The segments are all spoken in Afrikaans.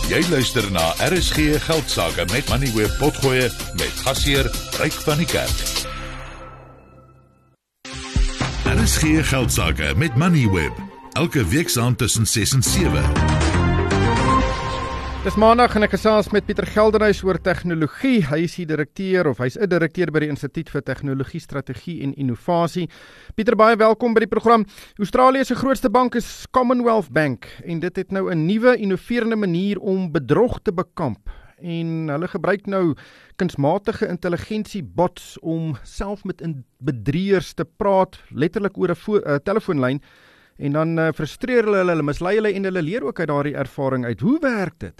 Jy luister na RSG Geldsaake met Moneyweb Potgoe met gasheer Ryk van die Kerk. RSG Geldsaake met Moneyweb. Elke weeksaand tussen 6 en 7. Dis maandag en ek gesels met Pieter Geldenhuys oor tegnologie. Hy is die direkteur hy's 'n direkteur by die Instituut vir Tegnologie, Strategie en Innovasie. Pieter, baie welkom by die program. Australië se grootste bank is Commonwealth Bank en dit het nou 'n nuwe innoverende manier om bedrog te bekamp. En hulle gebruik nou kunsmatige intelligensie bots om self met bedrieërs te praat, letterlik oor 'n telefoonlyn. En dan frustreer hulle mislei hulle en hulle leer ook uit daardie ervaring uit. Hoe werk dit?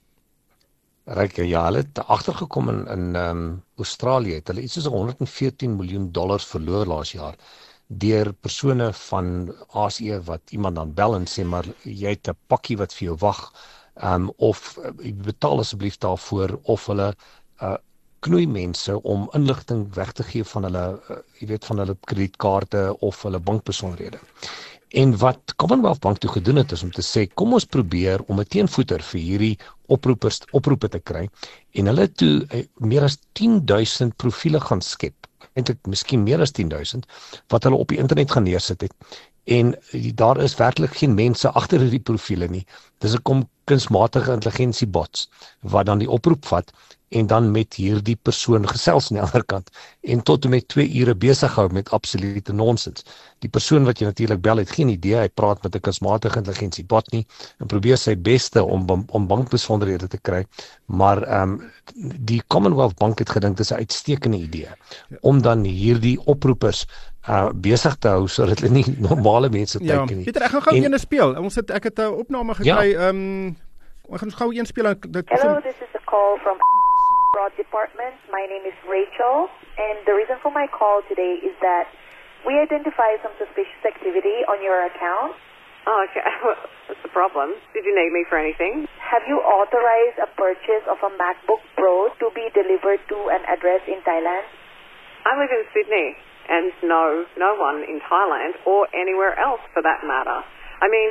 Ryk, ja, hulle het agtergekom in Australië, het hulle iets soos $114 miljoen verloor laas jaar, deur persone van ASE wat iemand dan bel en sê, maar jy het 'n pakkie wat vir jou wag, of betaal asseblief daarvoor, of hulle knoei mense om inligting weg te gee van hulle, van hulle kredietkaarte of hulle bankbesonderhede. En wat Commonwealth Bank toe gedoen het, is om te sê, kom ons probeer om 'n teenvoeter vir hierdie oproepe te kry, en hulle het toe meer as 10,000 profiele gaan skep, eintlik miskien meer as 10,000, wat hulle op die internet gaan neersit het, en daar is werklik geen mense agter hierdie profiele nie. Dis 'n kunsmatige intelligensie bots, wat dan die oproep vat, en dan met hierdie persoon gesels aan die ander kant, en tot en met 2 ure besig hou met absolute nonsens. Die persoon wat jy natuurlik bel het geen idee, hy praat met 'n kunsmatige intelligensie bot nie, en probeer sy beste om bankbesonderhede te kry, maar die Commonwealth Bank het gedink dis 'n uitstekende idee, om dan hierdie oproepers besig te hou, sodat hulle nie normale mense tyd nie. Pieter, ek gaan gou een speel. Ek het 'n opname gekry, ek gaan gou een speel. Hello, this is a call from Fraud Department. My name is Rachel, and the reason for my call today is that we identify some suspicious activity on your account. Oh, okay. What's the problem? Did you need me for anything? Have you authorized a purchase of a MacBook Pro to be delivered to an address in Thailand? I live in Sydney, and no one in Thailand or anywhere else for that matter. I mean,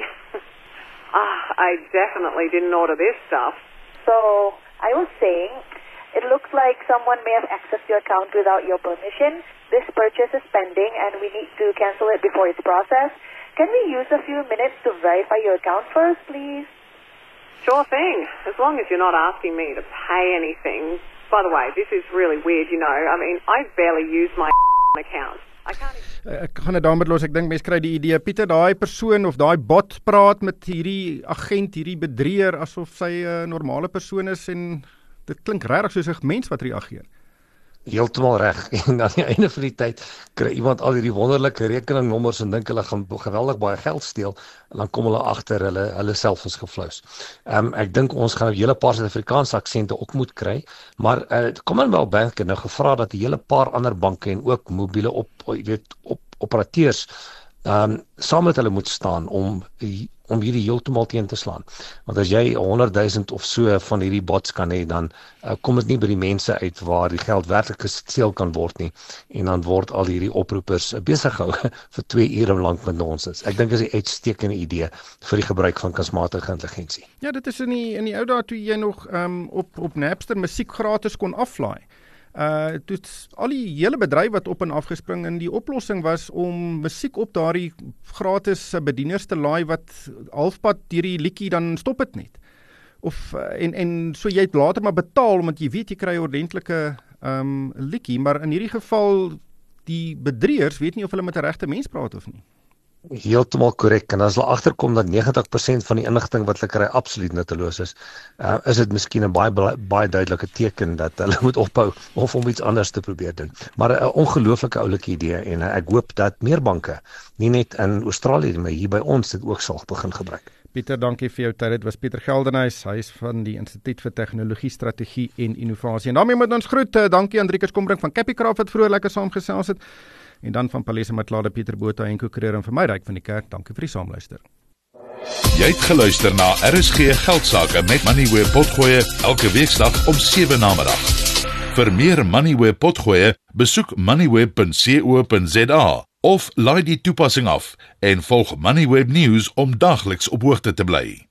I definitely didn't order this stuff. So, I was saying, it looks like someone may have accessed your account without your permission. This purchase is pending and we need to cancel it before it's processed. Can we use a few minutes to verify your account first, please? Sure thing, as long as you're not asking me to pay anything. By the way, this is really weird, I mean, I barely use my account. I can't even... Ek gaan dit daarmee los, ek dink mense kry die idee. Pieter, daai persoon of daai bot praat met hierdie agent, hierdie bedrieër, asof sy 'n normale persoon is, en dit klink regtig soos 'n mens wat reageer. Heeltemal reg. En aan die einde van die tyd kry iemand al hierdie wonderlike rekeningnommers en dink hulle gaan geweldig baie geld steel, en dan kom hulle agter hulle self is geflous. Ek dink ons gaan 'n hele paar Suid-Afrikaanse aksente ook moet kry, maar Commonwealth Bank het nou gevra dat 'n hele paar ander banke en ook mobiele operateurs saam met hulle moet staan om hierdie heeltemal teen te slaan. Want as jy 100,000 of so van hierdie bots kan hê, dan kom dit nie by die mense uit waar die geld werklik gesteel kan word nie, en dan word al hierdie oproepers besig gehou vir 2 ure lank met nonsens. Ek dink dit is 'n uitstekende idee vir die gebruik van kunsmatige intelligensie. Ja, dit is in die ou dae toe jy nog op Napster musiek gratis kon aflaai. Toe al die hele bedryf wat op en afgespring, en die oplossing was om musiek op daardie gratis bedieners te laai wat halfpad hierdie liedjie dan stop het net. En so jy het later maar betaal, omdat jy weet jy kry 'n ordentlike liedjie, maar in hierdie geval die bedrieërs weet nie of hulle met 'n regte mens praat of nie. Heeltemal korrek, en as hulle agterkom dat 90% van die inligting wat hulle kry absoluut nutteloos is dit miskien 'n baie duidelike teken dat hulle moet ophou of om iets anders te probeer doen. Maar 'n ongelooflike oulike idee, en ek hoop dat meer banke, nie net in Australië, maar hier by ons, dit ook sal begin gebruik. Pieter, dankie vir jou tyd. Dit was Pieter Geldenhuys, hy is van die Instituut vir Tegnologie, Strategie en Innovasie. En daarmee moet ons groet. Dankie aan Driekus Kombrink van Capicraft wat vroeër lekker saamgesels het. En dan van Palesa Matlade, Pieter Botha en Koekereer, en vir my Ryk van die Kerk. Dankie vir die saamluister. Jy het geluister na RSG Geldsaake met Moneyweb Potgoe elke weeksdag om 7 namiddag. Vir meer Moneyweb Potgoe, besoek moneyweb.co.za of laai die toepassing af en volg Moneyweb News om daagliks op hoogte te bly.